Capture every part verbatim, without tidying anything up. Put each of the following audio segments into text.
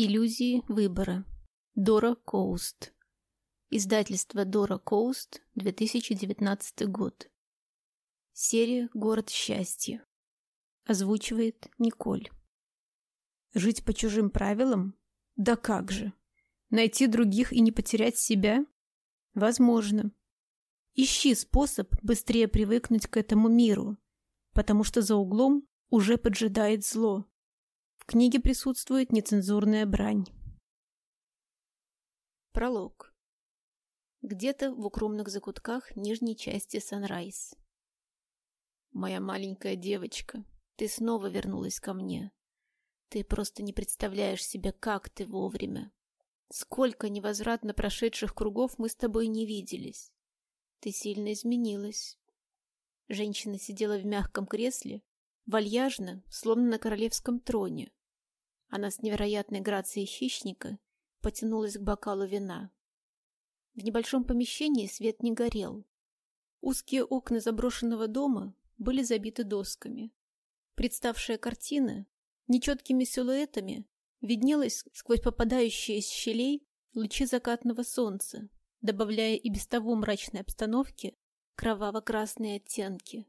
Иллюзии выбора. Дора Коуст. Издательство Дора Коуст, две тысячи девятнадцатый год. Серия «Город счастья». Озвучивает Николь. Жить по чужим правилам? Да как же! Найти других и не потерять себя? Возможно. Ищи способ быстрее привыкнуть к этому миру, потому что за углом уже поджидает зло. В книге присутствует нецензурная брань. Пролог. Где-то в укромных закутках нижней части Санрайз. Моя маленькая девочка, ты снова вернулась ко мне. Ты просто не представляешь себе, как ты вовремя. Сколько невозвратно прошедших кругов мы с тобой не виделись. Ты сильно изменилась. Женщина сидела в мягком кресле, вальяжно, словно на королевском троне. Она с невероятной грацией хищника потянулась к бокалу вина. В небольшом помещении свет не горел. Узкие окна заброшенного дома были забиты досками. Представшая картина нечеткими силуэтами виднелась сквозь попадающие из щелей лучи закатного солнца, добавляя и без того мрачной обстановке кроваво-красные оттенки.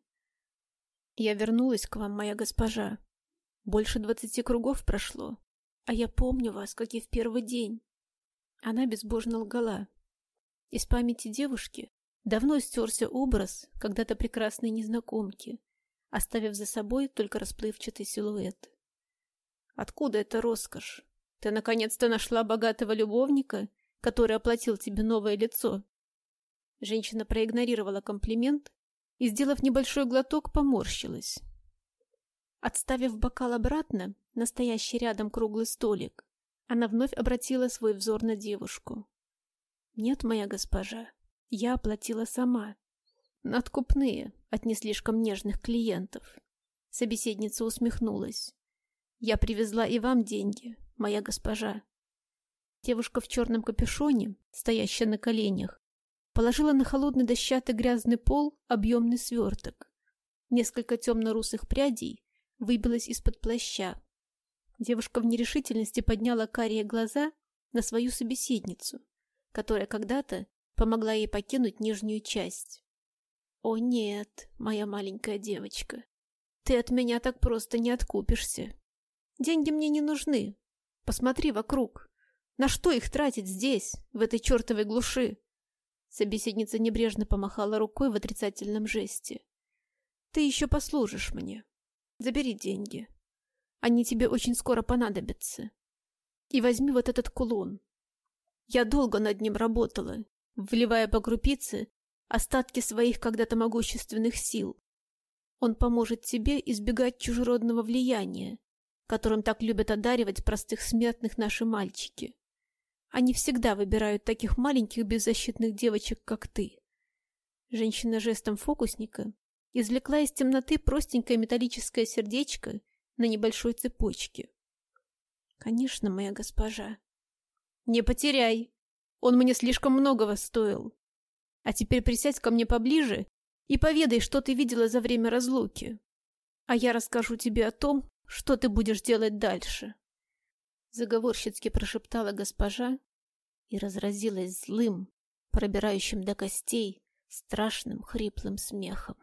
«Я вернулась к вам, моя госпожа. Больше двадцати кругов прошло, а я помню вас, как и в первый день». Она безбожно лгала. Из памяти девушки давно стерся образ когда-то прекрасной незнакомки, оставив за собой только расплывчатый силуэт. «Откуда эта роскошь? Ты наконец-то нашла богатого любовника, который оплатил тебе новое лицо?» Женщина проигнорировала комплимент и, сделав небольшой глоток, поморщилась. Отставив бокал обратно на стоящий рядом круглый столик, она вновь обратила свой взор на девушку. «Нет, моя госпожа, я оплатила сама. Откупные от не слишком нежных клиентов». Собеседница усмехнулась. «Я привезла и вам деньги, моя госпожа». Девушка в черном капюшоне, стоящая на коленях, положила на холодный дощатый грязный пол объемный сверток. Несколько темно-русых прядей выбилось из-под плаща. Девушка в нерешительности подняла карие глаза на свою собеседницу, которая когда-то помогла ей покинуть нижнюю часть. «О нет, моя маленькая девочка, ты от меня так просто не откупишься. Деньги мне не нужны. Посмотри вокруг. На что их тратить здесь, в этой чертовой глуши?» Собеседница небрежно помахала рукой в отрицательном жесте. «Ты еще послужишь мне. Забери деньги. Они тебе очень скоро понадобятся. И возьми вот этот кулон. Я долго над ним работала, вливая по крупице остатки своих когда-то могущественных сил. Он поможет тебе избегать чужеродного влияния, которым так любят одаривать простых смертных наши мальчики. Они всегда выбирают таких маленьких беззащитных девочек, как ты». Женщина жестом фокусника извлекла из темноты простенькое металлическое сердечко на небольшой цепочке. «Конечно, моя госпожа». «Не потеряй! Он мне слишком многого стоил. А теперь присядь ко мне поближе и поведай, что ты видела за время разлуки. А я расскажу тебе о том, что ты будешь делать дальше». Заговорщицки прошептала госпожа и разразилась злым, пробирающим до костей, страшным хриплым смехом.